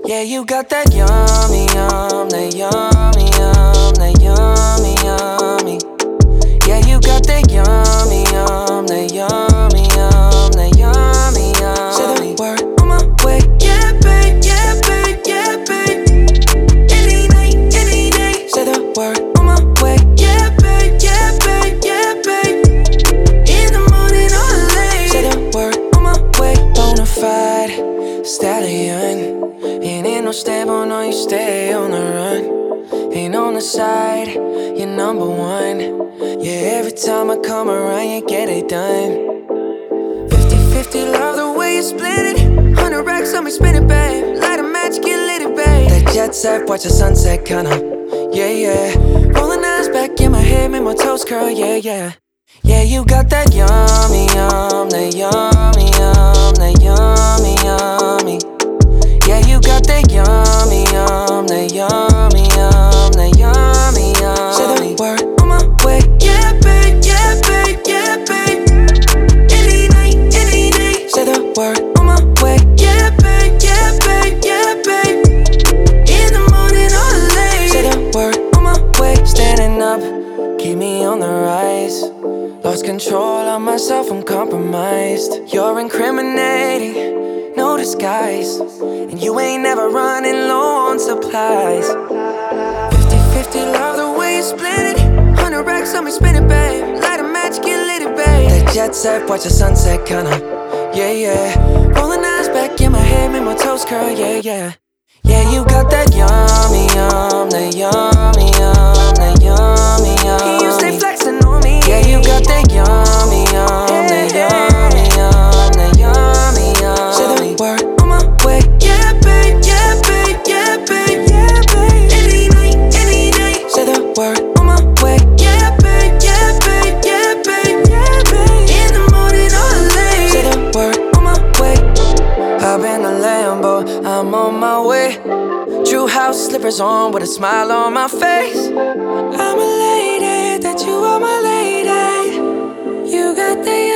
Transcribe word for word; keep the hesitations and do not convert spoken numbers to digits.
Yeah, you got that yummy, yum, that yummy, yum, that yummy, yummy. Yeah, you got that yummy, yum, that yummy, yum, that yummy, yummy. Say the word on my way. Yeah, babe, yeah, babe, yeah, babe. Any night, any day. Say the word on my way. Yeah, babe, yeah, babe, yeah, babe. In the morning or late. Say the word on my way. Bonafide stallion. Ain't in no stable, no, you stay on the run. Ain't on the side, you're number one. Yeah, every time I come around, you get it done. Fifty fifty, love the way you split it. Hundred racks on me, spin it, babe. Light a match, get lit, it, babe. That jet set, watch the sunset, kinda. Yeah, yeah. Rolling eyes back in my head, make my toes curl, yeah, yeah. Yeah, you got that yummy, yum, that yummy, yum, that yummy, yummy. Yeah, you got that yummy, yum, that yummy, yum, that yummy, yummy. Say the word on my way. Yeah, babe, yeah, babe, yeah, babe. Any night, any day. Say the word on my way. Yeah, babe, yeah, babe, yeah, babe. In the morning or late. Say the word on my way. Standing up, keep me on the rise. Lost control of myself, I'm compromised. You're incriminating, no disguise. And you ain't never running low on supplies. Fifty fifty, love the way you split it. Hundred racks on me, spin it, babe. Light a match, get lit, it, babe. That jet set, watch the sunset, kinda. Yeah, yeah. Rolling eyes back in my head, make my toes curl, yeah, yeah. Yeah, you got that yummy, yum, that yummy, yum, that yummy, yummy. You stay flexing on me. Yeah, you got that yummy, yum, that yummy, yum, that yummy, yummy. Say the word on my way. Yeah, babe, yeah, babe, yeah, babe, yeah, babe. Any night, any day. Say the word on my way. Yeah, babe, yeah, babe, yeah, babe, yeah, babe. In the morning or late. Say the word on my way. Hop in the Lambo, I'm on my way. True house slippers on with a smile on my face. I'm elated that you are my lady. You got the